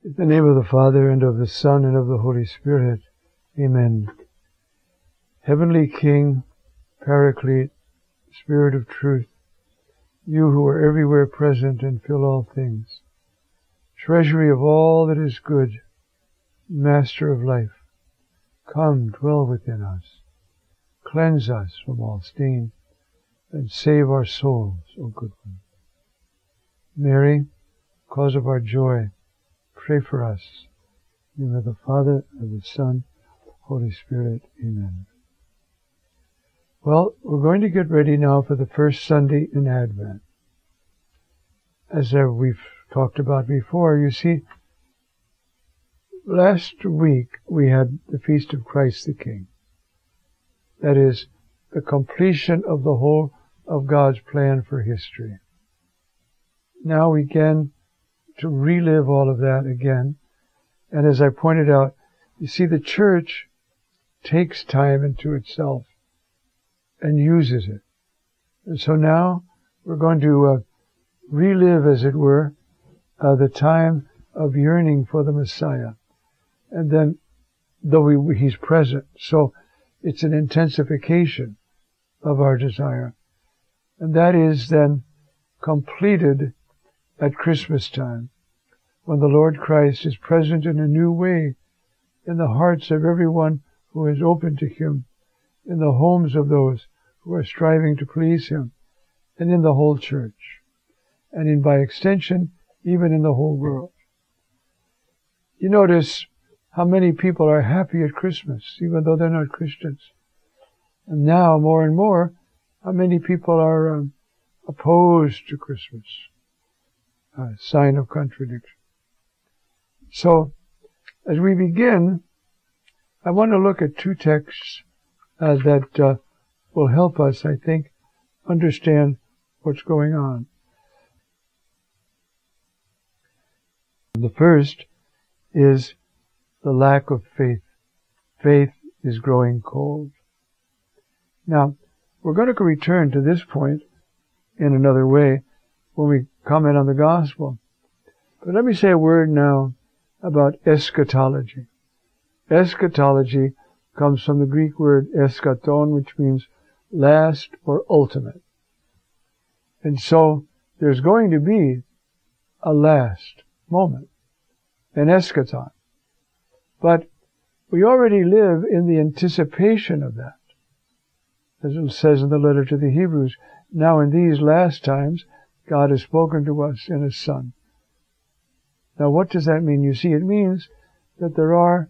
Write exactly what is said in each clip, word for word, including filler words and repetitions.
In the name of the Father, and of the Son, and of the Holy Spirit. Amen. Heavenly King, Paraclete, Spirit of truth, you who are everywhere present and fill all things, treasury of all that is good, Master of life, come, dwell within us, cleanse us from all stain, and save our souls, O good one. Mary, cause of our joy, pray for us. In the name of the Father, of the Son, Holy Spirit. Amen. Well, we're going to get ready now for the first Sunday in Advent. As uh, we've talked about before, you see, last week we had the Feast of Christ the King. That is, the completion of the whole of God's plan for history. Now we begin to relive all of that again. And as I pointed out, you see, the church takes time into itself and uses it. And so now we're going to uh, relive, as it were, uh, the time of yearning for the Messiah. And then, though we, he's present, so it's an intensification of our desire. And that is then completed at Christmas time, when the Lord Christ is present in a new way in the hearts of everyone who is open to Him, in the homes of those who are striving to please Him, and in the whole church, and in by extension, even in the whole world. You notice how many people are happy at Christmas, even though they're not Christians. And now, more and more, how many people are um, opposed to Christmas. A sign of contradiction. So, as we begin, I want to look at two texts uh, that uh, will help us, I think, understand what's going on. The first is the lack of faith. Faith is growing cold. Now, we're going to return to this point in another way when we comment on the gospel. But let me say a word now about eschatology. Eschatology comes from the Greek word eschaton, which means last or ultimate. And so there's going to be a last moment, an eschaton. But we already live in the anticipation of that. As it says in the letter to the Hebrews, now in these last times, God has spoken to us in His Son. Now what does that mean? You see, it means that there are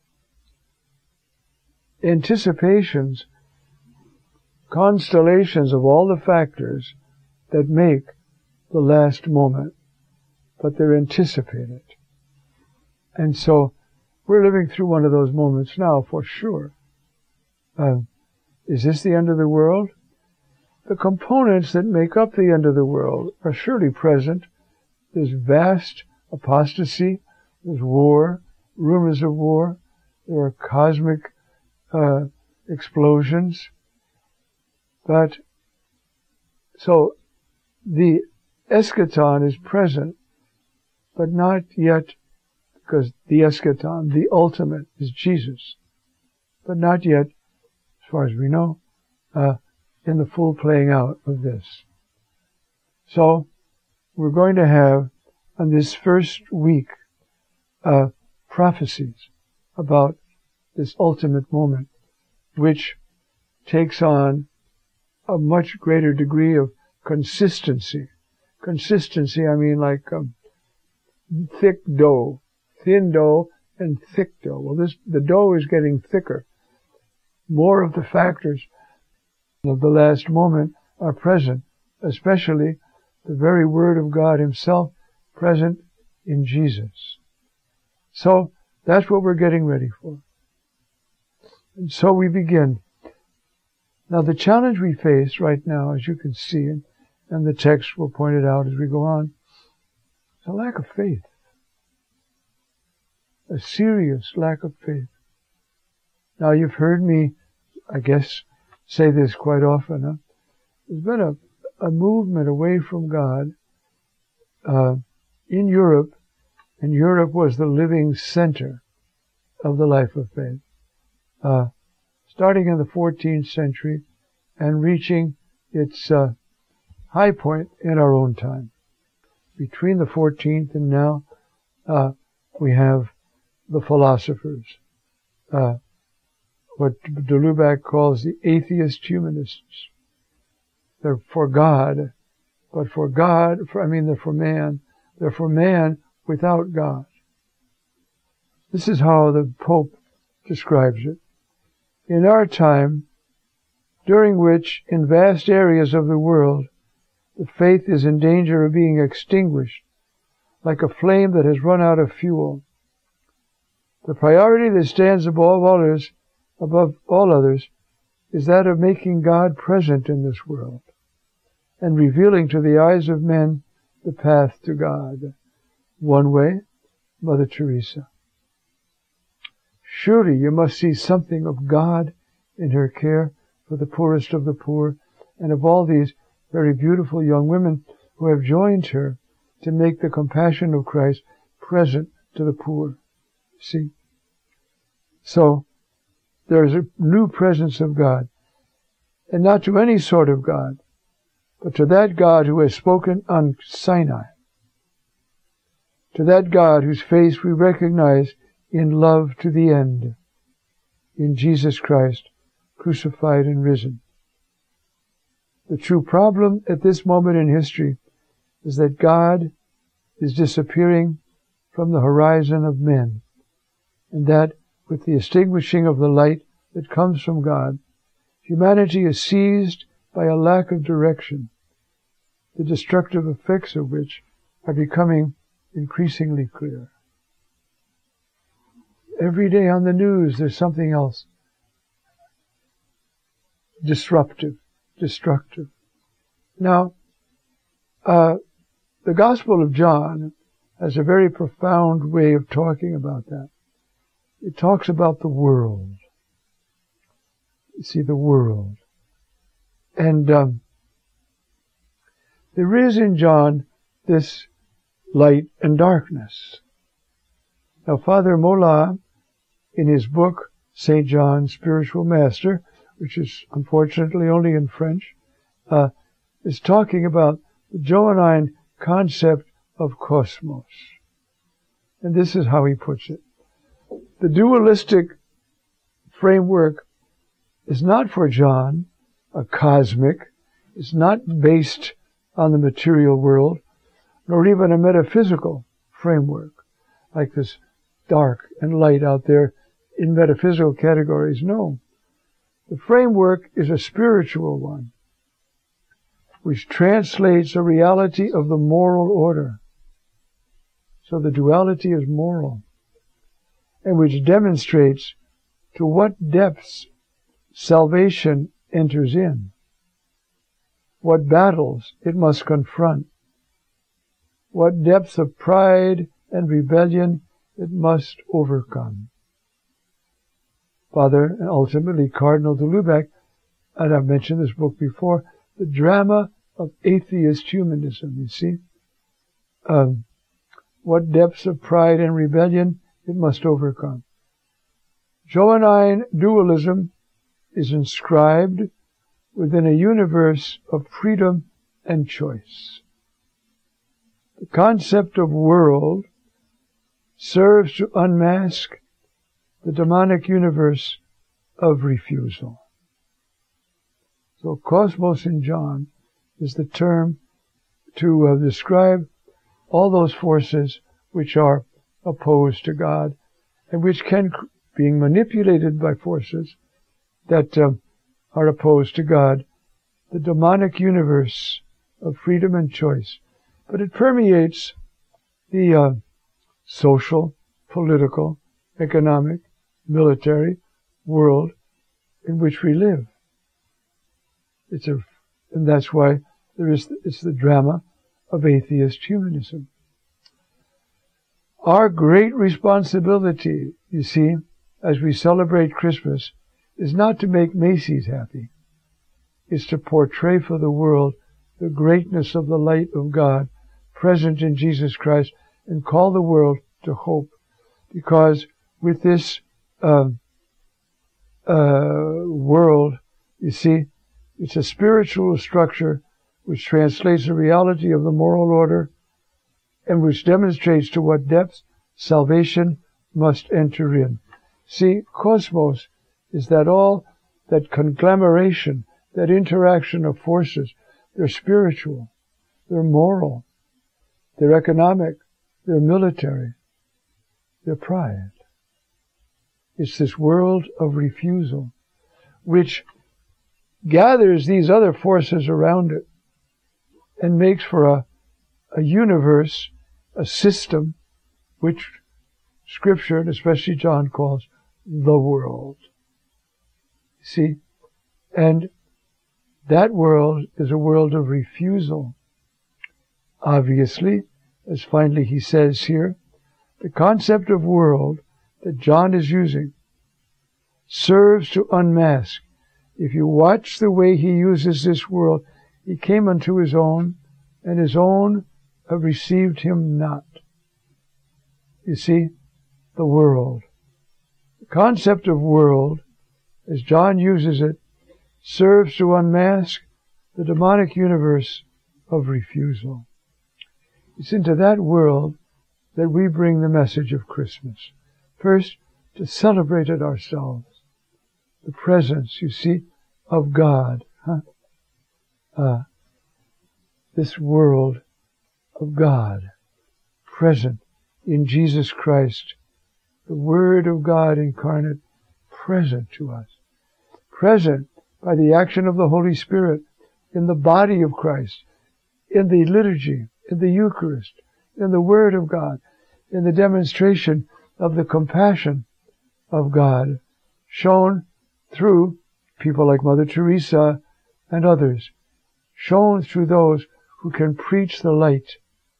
anticipations, constellations of all the factors that make the last moment, but they're anticipated. And so we're living through one of those moments now, for sure. Uh, is this the end of the world? The components that make up the end of the world are surely present. There's vast apostasy, there's war, rumors of war, there are cosmic uh, explosions. But, so, the eschaton is present, but not yet, because the eschaton, the ultimate, is Jesus. But not yet, as far as we know, uh, in the full playing out of this. So, we're going to have, on this first week, uh, prophecies about this ultimate moment, which takes on a much greater degree of consistency. Consistency, I mean like um, thick dough, thin dough and thick dough. Well, this the dough is getting thicker. More of the factors of the last moment are present, especially the very Word of God Himself present in Jesus. So that's what we're getting ready for. And so we begin. Now the challenge we face right now, as you can see, and, and the text will point it out as we go on, is a lack of faith. A serious lack of faith. Now you've heard me, I guess, say this quite often. Huh? There's been a, a movement away from God uh, in Europe And Europe was the living center of the life of faith, uh, starting in the fourteenth century and reaching its uh, high point in our own time. Between the fourteenth and now, uh, we have the philosophers, uh, what de Lubac calls the atheist humanists. They're for God, but for God, for, I mean, they're for man. They're for man without God. This is how the Pope describes it. In our time, during which, in vast areas of the world, the faith is in danger of being extinguished, like a flame that has run out of fuel, the priority that stands above others, above all others, is that of making God present in this world and revealing to the eyes of men the path to God. One way, Mother Teresa. Surely you must see something of God in her care for the poorest of the poor and of all these very beautiful young women who have joined her to make the compassion of Christ present to the poor. See? So, there is a new presence of God. And not to any sort of God, but to that God who has spoken on Sinai. To that God whose face we recognize in love to the end, in Jesus Christ, crucified and risen. The true problem at this moment in history is that God is disappearing from the horizon of men, and that with the extinguishing of the light that comes from God, humanity is seized by a lack of direction, the destructive effects of which are becoming increasingly clear. Every day on the news there's something else disruptive, destructive. Now, uh, the Gospel of John has a very profound way of talking about that. It talks about the world. You see, the world. And um, there is in John this light and darkness. Now, Father Mola, in his book, Saint John, Spiritual Master, which is unfortunately only in French, uh, is talking about the Johannine concept of cosmos. And this is how he puts it. The dualistic framework is not for John a cosmic, it's not based on the material world, nor even a metaphysical framework, like this dark and light out there in metaphysical categories. No. The framework is a spiritual one, which translates the reality of the moral order. So the duality is moral, and which demonstrates to what depths salvation enters in, what battles it must confront, what depths of pride and rebellion it must overcome. Father, and ultimately Cardinal de Lubac, and I've mentioned this book before, The Drama of Atheist Humanism, you see. Um, what depths of pride and rebellion it must overcome. Johannine dualism is inscribed within a universe of freedom and choice. The concept of world serves to unmask the demonic universe of refusal. So cosmos in John is the term to uh, describe all those forces which are opposed to God and which can, being manipulated by forces that uh, are opposed to God, the demonic universe of freedom and choice. But it permeates the uh, social, political, economic, military world in which we live. It's a, and that's why there is, it's the drama of atheist humanism. Our great responsibility, you see, as we celebrate Christmas, is not to make Macy's happy. It's to portray for the world the greatness of the light of God present in Jesus Christ and call the world to hope, because with this uh, uh, world, you see, it's a spiritual structure which translates the reality of the moral order and which demonstrates to what depths salvation must enter in. See, cosmos is that all, that conglomeration, that interaction of forces. They're spiritual, they're moral, they're economic, they're military, they're pride. It's this world of refusal which gathers these other forces around it and makes for a, a universe, a system, which Scripture, and especially John, calls the world. See? And that world is a world of refusal. Obviously, as finally he says here, the concept of world that John is using serves to unmask. If you watch the way he uses this world, he came unto his own, and his own have received him not. You see, the world. The concept of world, as John uses it, serves to unmask the demonic universe of refusal. It's into that world that we bring the message of Christmas. First, to celebrate it ourselves. The presence, you see, of God. Huh? Uh, this world of God, present in Jesus Christ, the Word of God incarnate, present to us. Present by the action of the Holy Spirit in the body of Christ, in the liturgy, in the Eucharist, in the Word of God, in the demonstration of the compassion of God, shown through people like Mother Teresa and others, shown through those who can preach the light,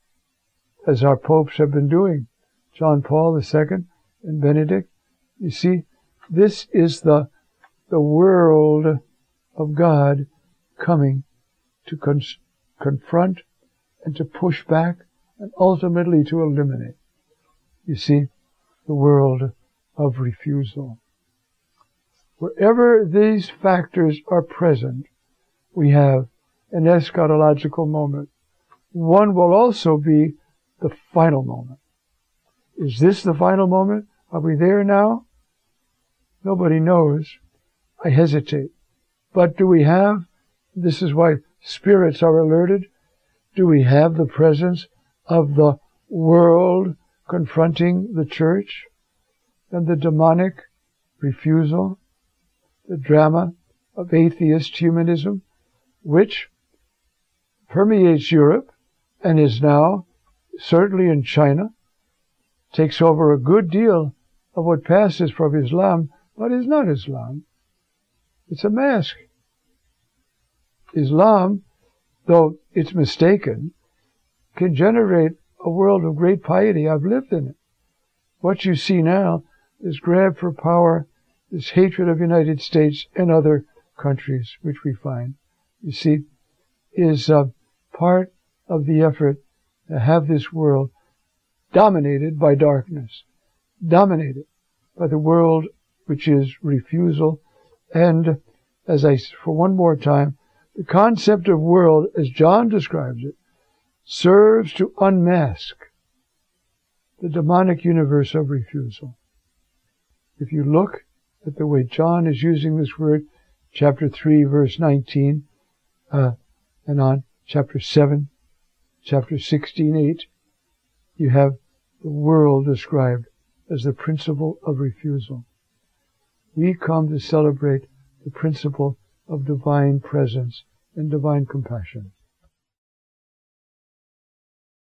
as our popes have been doing, John Paul the Second and Benedict. You see, this is the the world of God coming to con- confront and to push back and ultimately to eliminate. You see, the world of refusal. Wherever these factors are present, we have an eschatological moment. One will also be the final moment. Is this the final moment? Are we there now? Nobody knows. I hesitate. But do we have, this is why spirits are alerted, do we have the presence of the world confronting the church and the demonic refusal, the drama of atheist humanism, which permeates Europe and is now, certainly in China, takes over a good deal of what passes for Islam, but is not Islam. It's a mask. Islam, though it's mistaken, can generate a world of great piety. I've lived in it. What you see now, this grab for power, this hatred of the United States and other countries, which we find, you see, is uh, part of the effort to have this world dominated by darkness, dominated by the world which is refusal. And as I, for one more time, the concept of world, as John describes it, serves to unmask the demonic universe of refusal. If you look at the way John is using this word, chapter three, verse nineteen, uh, and on chapter seven, chapter sixteen, eight, you have the world described as the principle of refusal. We come to celebrate the principle of divine presence and divine compassion.